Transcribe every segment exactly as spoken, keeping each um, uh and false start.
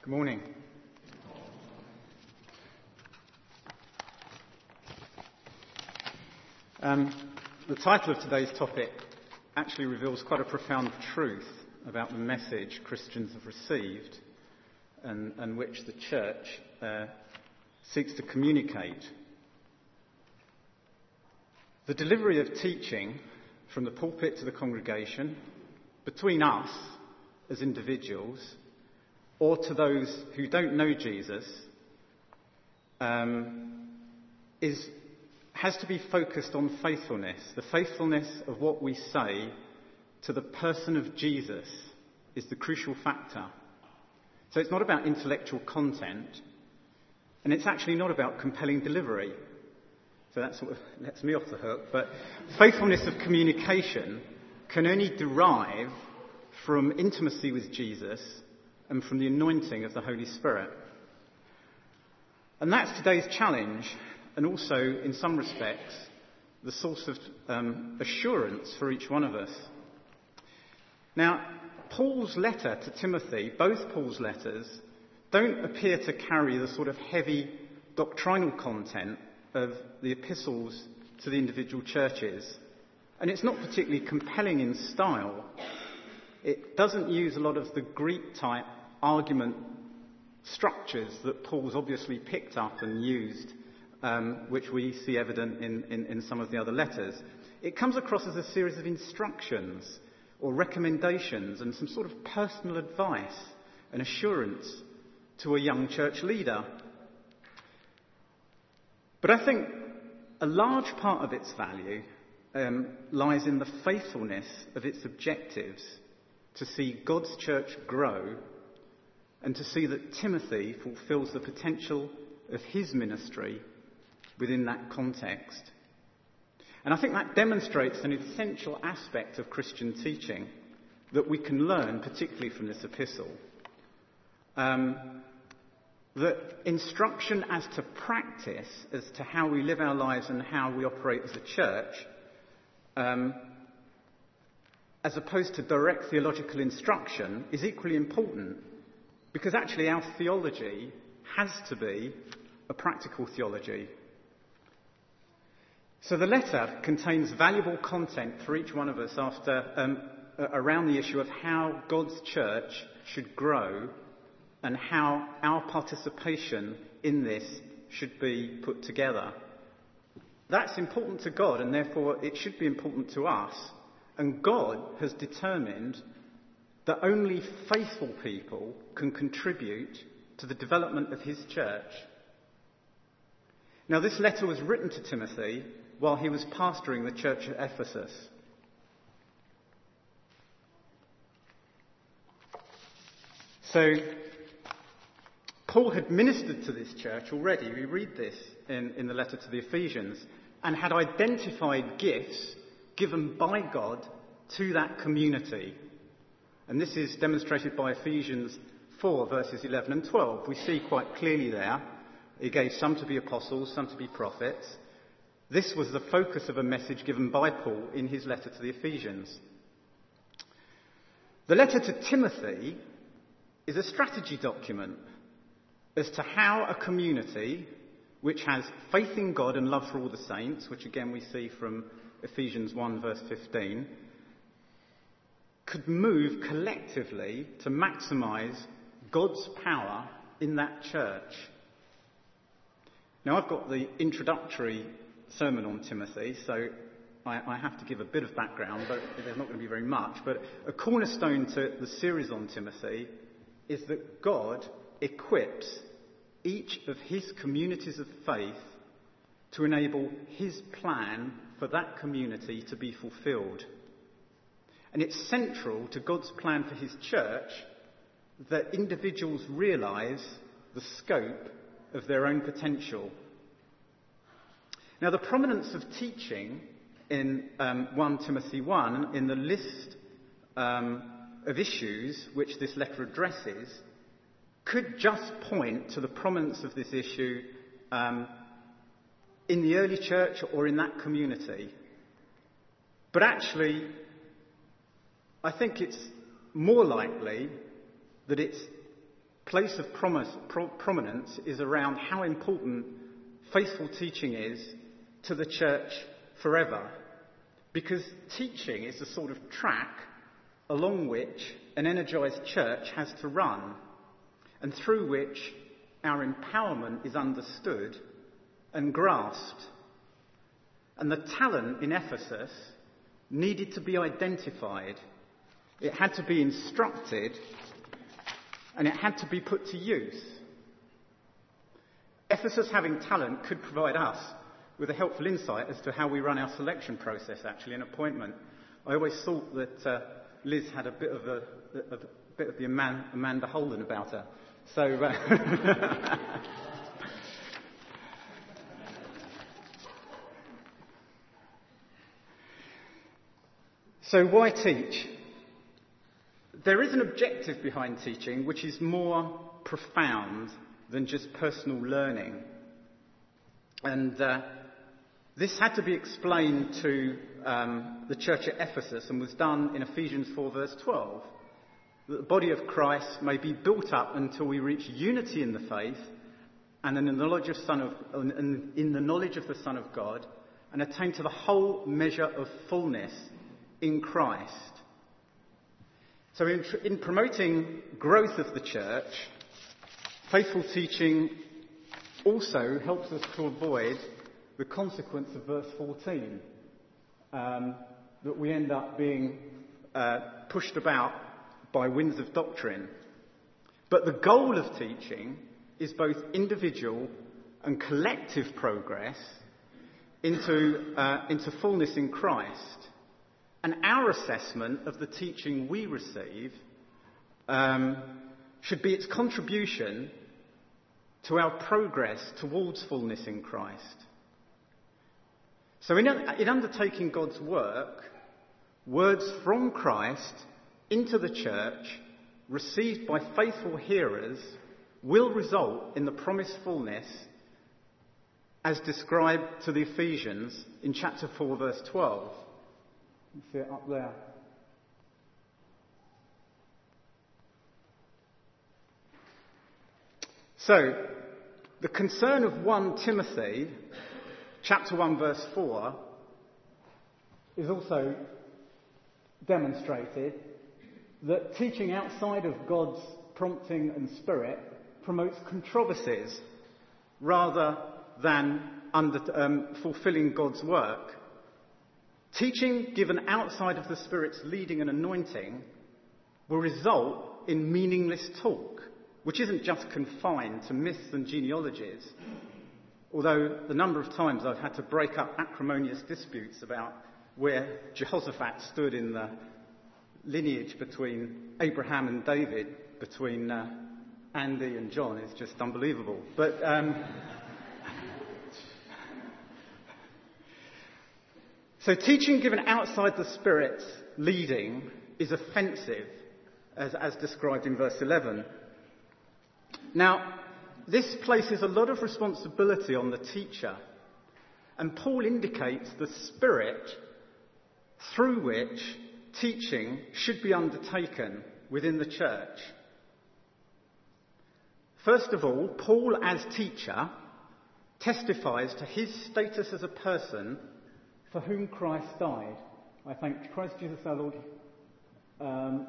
Good morning. Um, the title of today's topic actually reveals quite a profound truth about the message Christians have received and, and which the church uh, seeks to communicate. The delivery of teaching from the pulpit to the congregation, between us as individuals, or to those who don't know Jesus, um, is has to be focused on faithfulness. The faithfulness of what we say to the person of Jesus is the crucial factor. So it's not about intellectual content, and it's actually not about compelling delivery. So that sort of lets me off the hook. But faithfulness of communication can only derive from intimacy with Jesus and from the anointing of the Holy Spirit. And that's today's challenge, and also, in some respects, the source of um, assurance for each one of us. Now, Paul's letter to Timothy, both Paul's letters, don't appear to carry the sort of heavy doctrinal content of the epistles to the individual churches. And it's not particularly compelling in style. It doesn't use a lot of the Greek-type argument structures that Paul's obviously picked up and used, um, which we see evident in, in, in some of the other letters. It comes across as a series of instructions or recommendations and some sort of personal advice and assurance to a young church leader. But I think a large part of its value um, lies in the faithfulness of its objectives to see God's church grow and to see that Timothy fulfills the potential of his ministry within that context. And I think that demonstrates an essential aspect of Christian teaching that we can learn, particularly from this epistle. Um, that instruction as to practice, as to how we live our lives and how we operate as a church, um, as opposed to direct theological instruction, is equally important, because actually our theology has to be a practical theology. So the letter contains valuable content for each one of us after um, around the issue of how God's church should grow and how our participation in this should be put together. That's important to God, and therefore it should be important to us. And God has determined that only faithful people can contribute to the development of his church. Now, this letter was written to Timothy while he was pastoring the church at Ephesus. So, Paul had ministered to this church already. We read this in, in the letter to the Ephesians, and had identified gifts given by God to that community. And this is demonstrated by Ephesians four, verses eleven and twelve. We see quite clearly there, he gave some to be apostles, some to be prophets. This was the focus of a message given by Paul in his letter to the Ephesians. The letter to Timothy is a strategy document as to how a community which has faith in God and love for all the saints, which again we see from Ephesians one, verse fifteen, could move collectively to maximise God's power in that church. Now, I've got the introductory sermon on Timothy, so I, I have to give a bit of background, but there's not going to be very much. But a cornerstone to the series on Timothy is that God equips each of his communities of faith to enable his plan for that community to be fulfilled. And it's central to God's plan for his church that individuals realise the scope of their own potential. Now, the prominence of teaching in um, First Timothy one, in the list um, of issues which this letter addresses, could just point to the prominence of this issue um, in the early church or in that community. But actually, I think it's more likely that it's place of promise, pro- prominence is around how important faithful teaching is to the church forever. Because teaching is the sort of track along which an energised church has to run, and through which our empowerment is understood and grasped. And the talent in Ephesus needed to be identified. It had to be instructed, and it had to be put to use. Ephesus having talent could provide us with a helpful insight as to how we run our selection process, actually, an appointment. I always thought that uh, Liz had a bit of a, a, a bit of the Amanda, Amanda Holden about her. So, uh, so why teach? There is an objective behind teaching which is more profound than just personal learning. And uh, this had to be explained to um, the church at Ephesus and was done in Ephesians four verse twelve. That the body of Christ may be built up until we reach unity in the faith and in the knowledge of Son of, in the knowledge of the Son of God, and attain to the whole measure of fullness in Christ. So in, in promoting growth of the church, faithful teaching also helps us to avoid the consequence of verse fourteen, um, that we end up being uh, pushed about by winds of doctrine. But the goal of teaching is both individual and collective progress into, uh, into fullness in Christ. And our assessment of the teaching we receive um, should be its contribution to our progress towards fullness in Christ. So in, in undertaking God's work, words from Christ into the church, received by faithful hearers, will result in the promised fullness as described to the Ephesians in chapter four verse twelve. You see it up there. So, the concern of First Timothy, chapter one, verse four, is also demonstrated that teaching outside of God's prompting and spirit promotes controversies rather than under, um, fulfilling God's work. Teaching given outside of the Spirit's leading and anointing will result in meaningless talk, which isn't just confined to myths and genealogies, although the number of times I've had to break up acrimonious disputes about where Jehoshaphat stood in the lineage between Abraham and David, between uh, Andy and John, is just unbelievable. But um, so teaching given outside the Spirit's leading is offensive, as, as described in verse eleven. Now, this places a lot of responsibility on the teacher, and Paul indicates the spirit through which teaching should be undertaken within the church. First of all, Paul as teacher testifies to his status as a person for whom Christ died. I thank Christ Jesus our Lord. Um,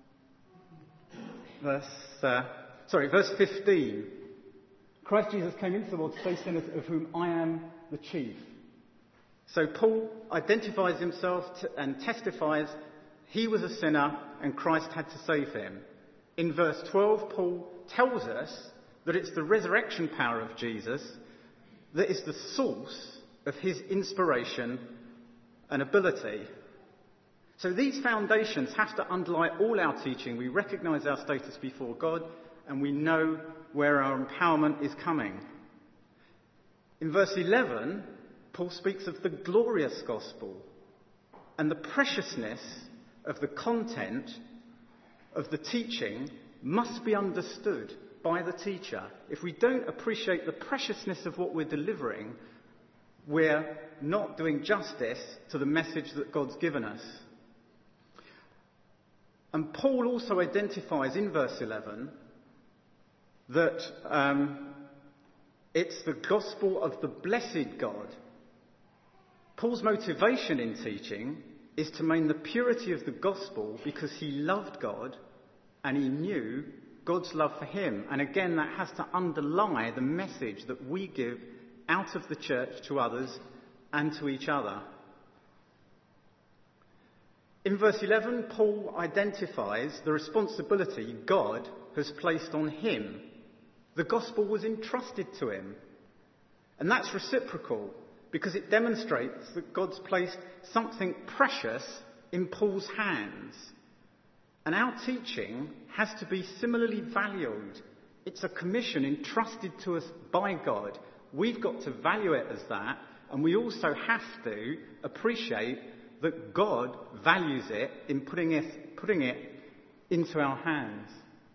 verse, uh, sorry, verse fifteen. Christ Jesus came into the world to save sinners, of whom I am the chief. So Paul identifies himself to, and testifies he was a sinner and Christ had to save him. In verse twelve, Paul tells us that it's the resurrection power of Jesus that is the source of his inspiration and ability. So these foundations have to underlie all our teaching. We recognise our status before God and we know where our empowerment is coming. In verse eleven, Paul speaks of the glorious gospel and the preciousness of the content of the teaching must be understood by the teacher. If we don't appreciate the preciousness of what we're delivering, we're not doing justice to the message that God's given us. And Paul also identifies in verse eleven that um, it's the gospel of the blessed God. Paul's motivation in teaching is to maintain the purity of the gospel because he loved God and he knew God's love for him. And again, that has to underlie the message that we give out of the church to others and to each other. In verse eleven, Paul identifies the responsibility God has placed on him. The gospel was entrusted to him. And that's reciprocal because it demonstrates that God's placed something precious in Paul's hands. And our teaching has to be similarly valued. It's a commission entrusted to us by God. We've got to value it as that, and we also have to appreciate that God values it in putting it, putting it into our hands.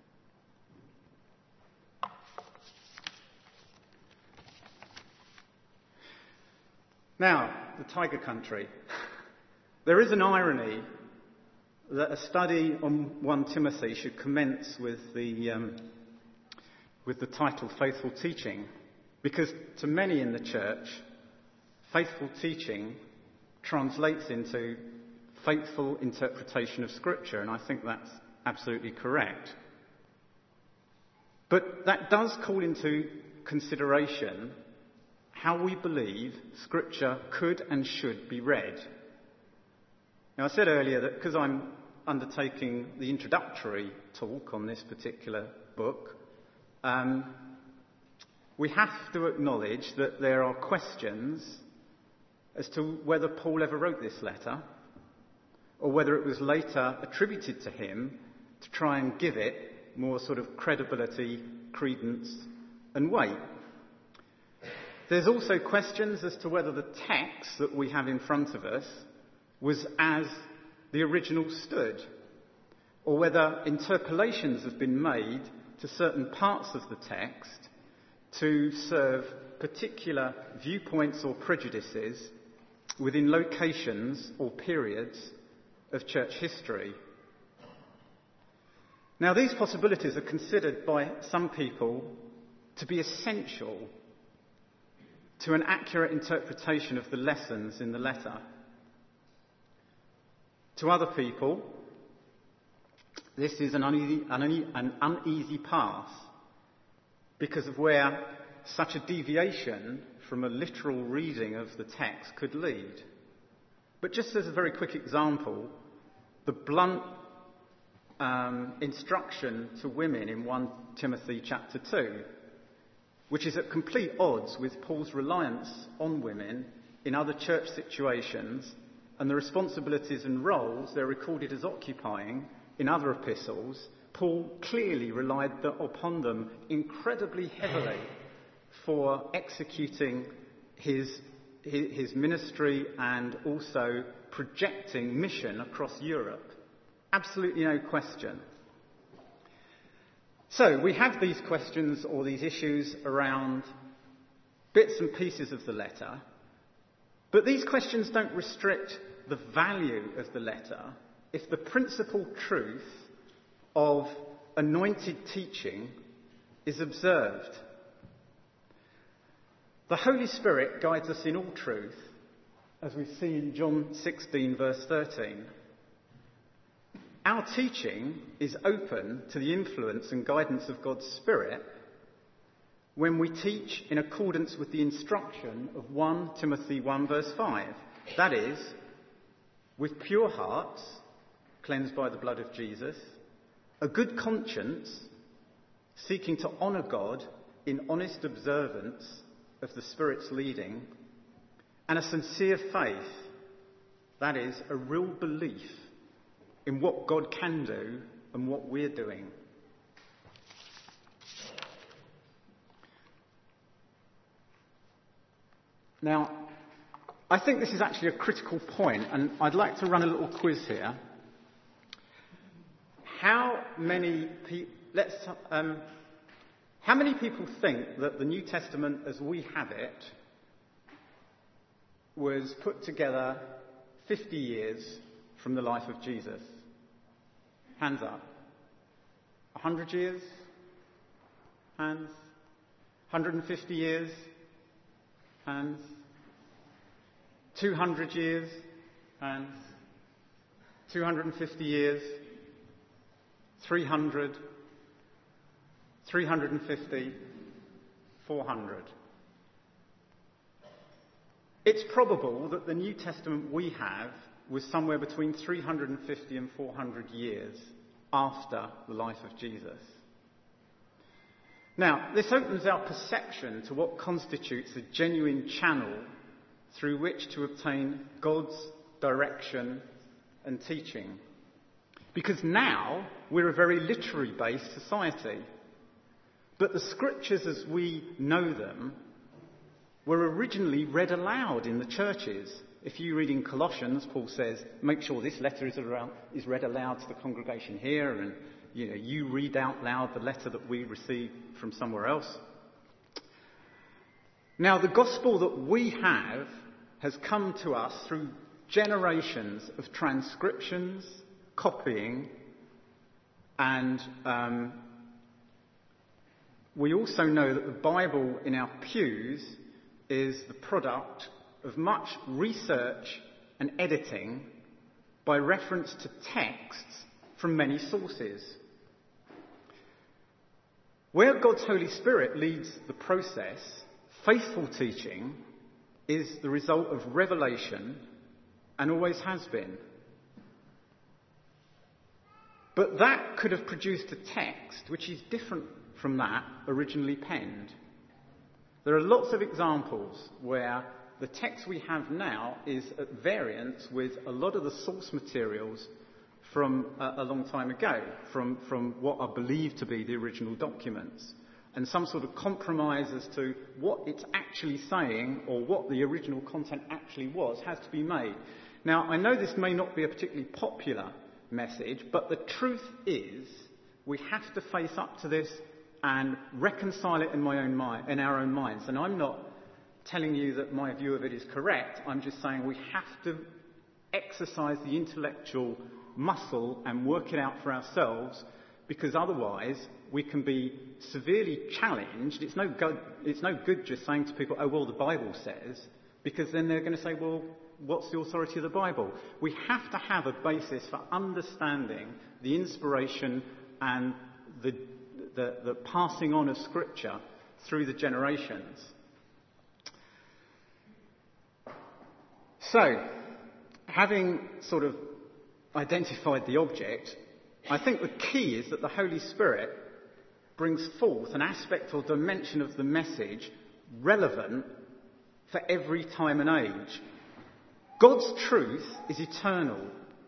Now, the tiger country. There is an irony that a study on First Timothy should commence with the um, with the title Faithful Teaching, because to many in the church, faithful teaching translates into faithful interpretation of Scripture, and I think that's absolutely correct. But that does call into consideration how we believe Scripture could and should be read. Now, I said earlier that because I'm undertaking the introductory talk on this particular book, um, we have to acknowledge that there are questions as to whether Paul ever wrote this letter, or whether it was later attributed to him to try and give it more sort of credibility, credence, and weight. There's also questions as to whether the text that we have in front of us was as the original stood, or whether interpolations have been made to certain parts of the text to serve particular viewpoints or prejudices within locations or periods of church history. Now, these possibilities are considered by some people to be essential to an accurate interpretation of the lessons in the letter. To other people, this is an uneasy, an uneasy path because of where such a deviation from a literal reading of the text could lead. But just as a very quick example, the blunt um, instruction to women in First Timothy chapter two, which is at complete odds with Paul's reliance on women in other church situations and the responsibilities and roles they're recorded as occupying in other epistles, Paul clearly relied upon them incredibly heavily for executing his, his ministry and also projecting mission across Europe. Absolutely no question. So we have these questions or these issues around bits and pieces of the letter, but these questions don't restrict the value of the letter if the principal truth of anointed teaching is observed. The Holy Spirit guides us in all truth, as we see in John sixteen, verse thirteen. Our teaching is open to the influence and guidance of God's Spirit when we teach in accordance with the instruction of First Timothy one, verse five. That is, with pure hearts, cleansed by the blood of Jesus, a good conscience, seeking to honour God in honest observance of the Spirit's leading, and a sincere faith, that is, a real belief in what God can do and what we're doing. Now, I think this is actually a critical point, and I'd like to run a little quiz here. How many people, let's, um, how many people think that the New Testament as we have it was put together fifty years from the life of Jesus? Hands up. A hundred years? Hands? one hundred fifty years? Hands? two hundred years? Hands? two hundred fifty years? three hundred? three hundred fifty? four hundred? It's probable that the New Testament we have was somewhere between three hundred fifty and four hundred years after the life of Jesus. Now, this opens our perception to what constitutes a genuine channel through which to obtain God's direction and teaching. Because now we're a very literary-based society. But the scriptures as we know them were originally read aloud in the churches. If you read in Colossians, Paul says, make sure this letter is, around, is read aloud to the congregation here, and you know, you read out loud the letter that we received from somewhere else. Now, the gospel that we have has come to us through generations of transcriptions, copying, and um, we also know that the Bible in our pews is the product of much research and editing by reference to texts from many sources. Where God's Holy Spirit leads the process, faithful teaching is the result of revelation and always has been. But that could have produced a text which is different from that originally penned. There are lots of examples where the text we have now is at variance with a lot of the source materials from a, a long time ago, from, from what are believed to be the original documents. And some sort of compromise as to what it's actually saying or what the original content actually was has to be made. Now, I know this may not be a particularly popular message, but the truth is we have to face up to this and reconcile it in my own mind, in our own minds. And I'm not telling you that my view of it is correct. I'm just saying we have to exercise the intellectual muscle and work it out for ourselves, because otherwise we can be severely challenged. It's no good, it's no good just saying to people, oh, well, the Bible says, because then they're going to say, well, what's the authority of the Bible? We have to have a basis for understanding the inspiration and the, the, the passing on of Scripture through the generations. So, having sort of identified the object, I think the key is that the Holy Spirit brings forth an aspect or dimension of the message relevant for every time and age. God's truth is eternal.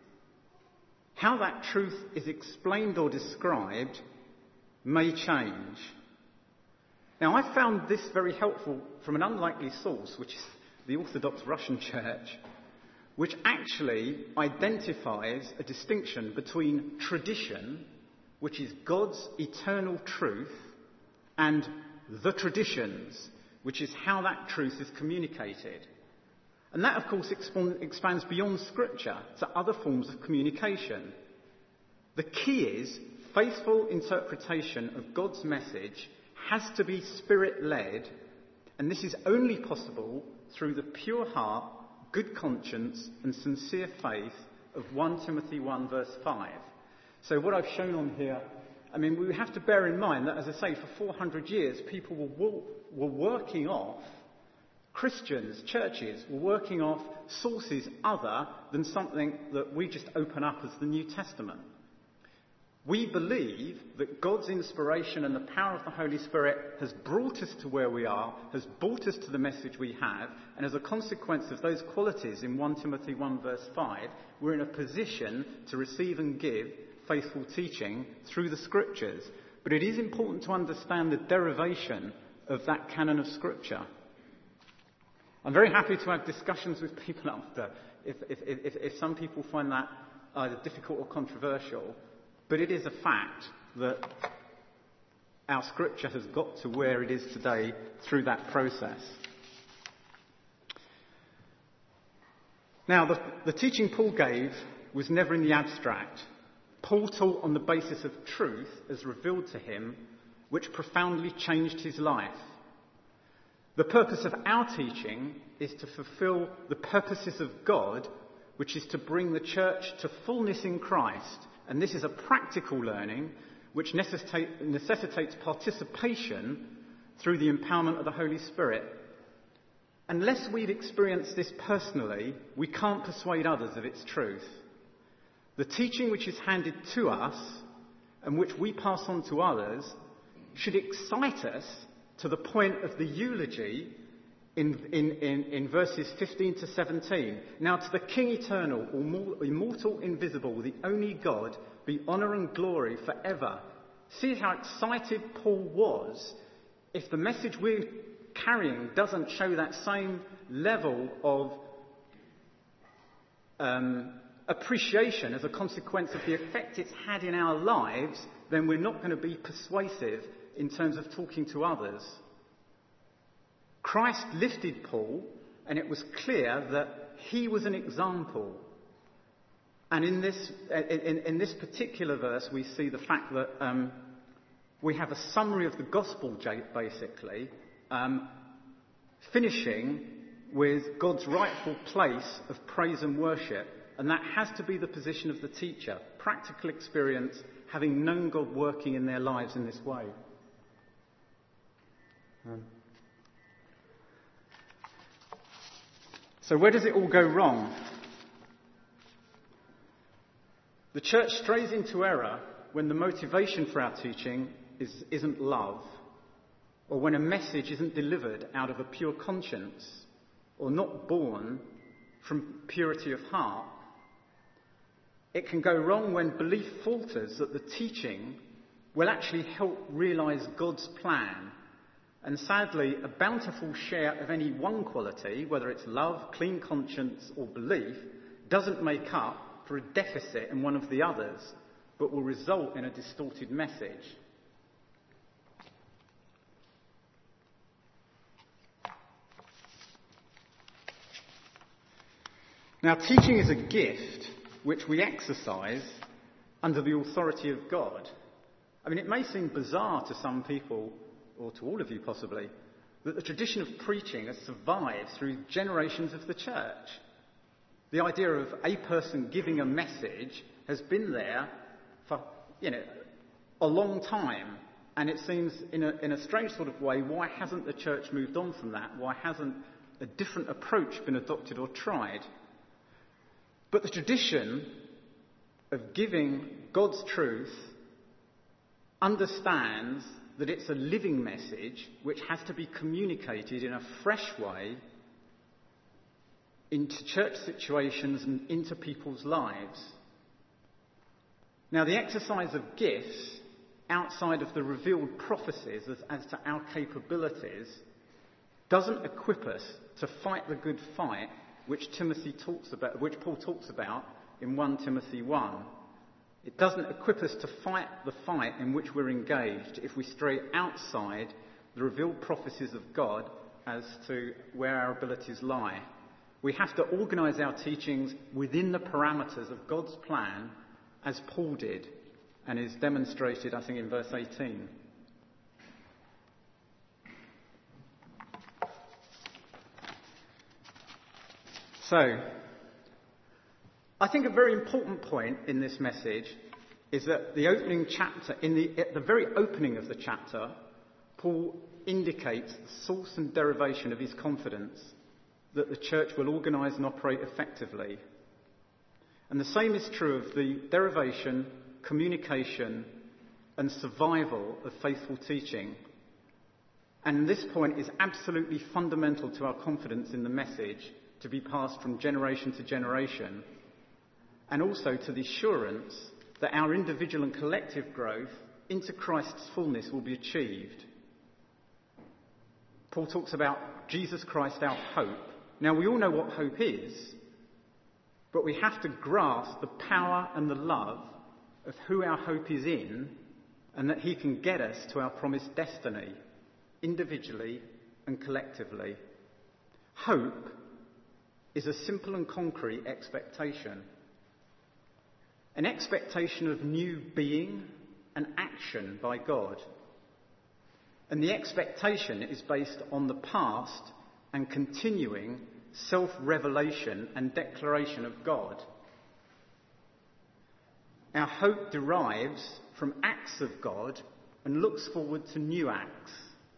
How that truth is explained or described may change. Now, I found this very helpful from an unlikely source, which is the Orthodox Russian Church, which actually identifies a distinction between tradition, which is God's eternal truth, and the traditions, which is how that truth is communicated. And that, of course, expands beyond Scripture to other forms of communication. The key is faithful interpretation of God's message has to be Spirit-led, and this is only possible through the pure heart, good conscience and sincere faith of First Timothy one verse five. So what I've shown on here, I mean, we have to bear in mind that, as I say, for four hundred years people were, were working off, Christians, churches, were working off sources other than something that we just open up as the New Testament. We believe that God's inspiration and the power of the Holy Spirit has brought us to where we are, has brought us to the message we have, and as a consequence of those qualities in First Timothy one verse five, we're in a position to receive and give faithful teaching through the Scriptures. But it is important to understand the derivation of that canon of Scripture. I'm very happy to have discussions with people after, if, if, if, if some people find that either difficult or controversial. But it is a fact that our Scripture has got to where it is today through that process. Now, the, the teaching Paul gave was never in the abstract. Paul taught on the basis of truth as revealed to him which profoundly changed his life. The purpose of our teaching is to fulfill the purposes of God, which is to bring the church to fullness in Christ. And this is a practical learning which necessitate, necessitates participation through the empowerment of the Holy Spirit. Unless we've experienced this personally, we can't persuade others of its truth. The teaching which is handed to us and which we pass on to others should excite us to the point of the eulogy in, in, in, in verses fifteen to seventeen. Now to the King eternal, immortal, invisible, the only God, be honour and glory forever. See how excited Paul was. If the message we're carrying doesn't show that same level of um, appreciation as a consequence of the effect it's had in our lives, then we're not going to be persuasive in terms of talking to others. Christ lifted Paul, and it was clear that he was an example. And in this, in, in this particular verse, we see the fact that um, we have a summary of the gospel, basically, um, finishing with God's rightful place of praise and worship. And that has to be the position of the teacher, practical experience, having known God working in their lives in this way. Um, so where does it all go wrong? The church strays into error when the motivation for our teaching is, isn't love, or when a message isn't delivered out of a pure conscience, or not born from purity of heart. It can go wrong when belief falters that the teaching will actually help realise God's plan. And sadly, a bountiful share of any one quality, whether it's love, clean conscience or belief, doesn't make up for a deficit in one of the others, but will result in a distorted message. Now, teaching is a gift which we exercise under the authority of God. I mean, it may seem bizarre to some people, or to all of you possibly, that the tradition of preaching has survived through generations of the church. The idea of a person giving a message has been there for, you know, a long time. And it seems, in a, in a strange sort of way, why hasn't the church moved on from that? Why hasn't a different approach been adopted or tried? But the tradition of giving God's truth understands that it's a living message which has to be communicated in a fresh way into church situations and into people's lives. Now, the exercise of gifts outside of the revealed prophecies as, as to our capabilities doesn't equip us to fight the good fight which Timothy talks about, which Paul talks about in First Timothy one. It doesn't equip us to fight the fight in which we're engaged if we stray outside the revealed prophecies of God as to where our abilities lie. We have to organise our teachings within the parameters of God's plan, as Paul did, and is demonstrated, I think, in verse eighteen. So, I think a very important point in this message is that the opening chapter, in the, at the very opening of the chapter, Paul indicates the source and derivation of his confidence that the church will organise and operate effectively. And the same is true of the derivation, communication and survival of faithful teaching. And this point is absolutely fundamental to our confidence in the message to be passed from generation to generation, and also to the assurance that our individual and collective growth into Christ's fullness will be achieved. Paul talks about Jesus Christ, our hope. Now, we all know what hope is, but we have to grasp the power and the love of who our hope is in, and that he can get us to our promised destiny, individually and collectively. Hope is a simple and concrete expectation. An expectation of new being and action by God. And the expectation is based on the past and continuing self-revelation and declaration of God. Our hope derives from acts of God and looks forward to new acts.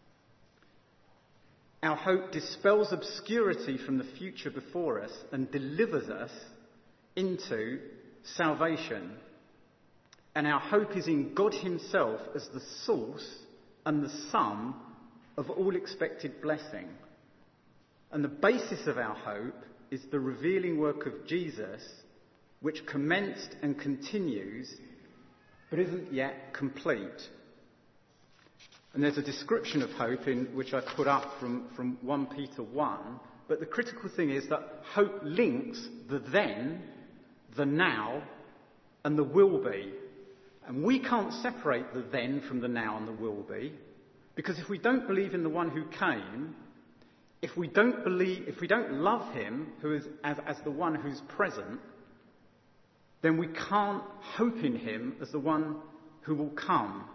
Our hope dispels obscurity from the future before us and delivers us into salvation. And our hope is in God himself as the source and the sum of all expected blessing. And the basis of our hope is the revealing work of Jesus, which commenced and continues, but isn't yet complete. And there's a description of hope in which I put up from, from First Peter one, but the critical thing is that hope links the then, the now, and the will be. And we can't separate the then from the now and the will be, because if we don't believe in the one who came, if we don't believe, if we don't love him who is as, as the one who's present, then we can't hope in him as the one who will come.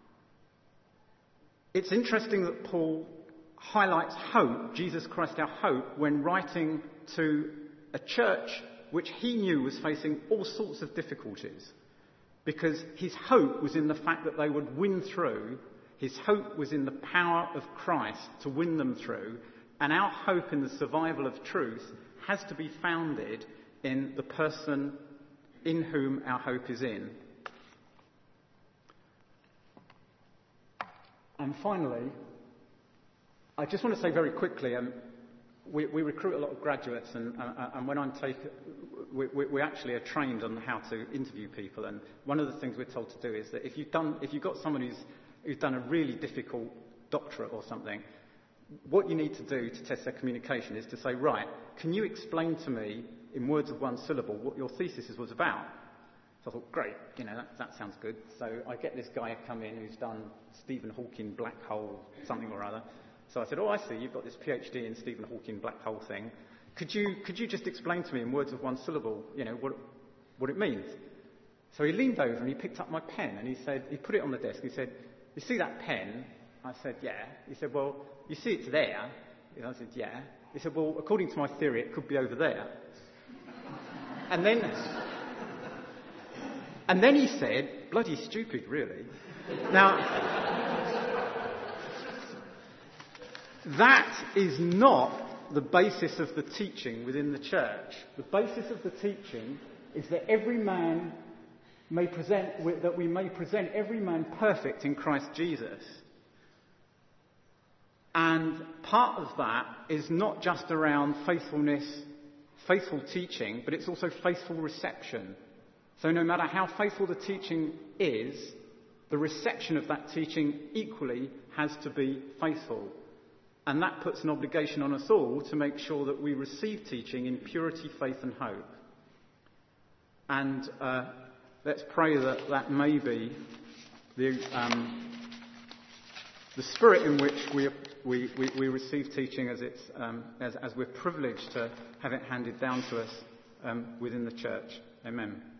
It's interesting that Paul highlights hope, Jesus Christ our hope, when writing to a church which he knew was facing all sorts of difficulties. Because his hope was in the fact that they would win through. His hope was in the power of Christ to win them through. And our hope in the survival of truth has to be founded in the person in whom our hope is in. And finally, I just want to say very quickly, um, we, we recruit a lot of graduates, and, uh, and when I'm taken, we, we, we actually are trained on how to interview people. And one of the things we're told to do is that if you've done, if you've got someone who's who's done a really difficult doctorate or something, what you need to do to test their communication is to say, right, can you explain to me in words of one syllable what your thesis was about? So I thought, great, you know, that, that sounds good. So I get this guy come in who's done Stephen Hawking black hole something or other. So I said, oh, I see, you've got this PhD in Stephen Hawking black hole thing. Could you could you just explain to me in words of one syllable, you know, what what it means? So he leaned over and he picked up my pen and he said, he put it on the desk. He said, you see that pen? I said, yeah. He said, well, you see it's there. I said, yeah. He said, well, according to my theory, it could be over there. And then, and then he said, bloody stupid, really. Now, that is not the basis of the teaching within the church. The basis of the teaching is that every man may present, that we may present every man perfect in Christ Jesus. And part of that is not just around faithfulness, faithful teaching, but it's also faithful reception. So no matter how faithful the teaching is, the reception of that teaching equally has to be faithful. And that puts an obligation on us all to make sure that we receive teaching in purity, faith and hope. And uh, let's pray that that may be the, um, the spirit in which we We, we, we receive teaching as, it's, um, as, as we're privileged to have it handed down to us um, within the church. Amen.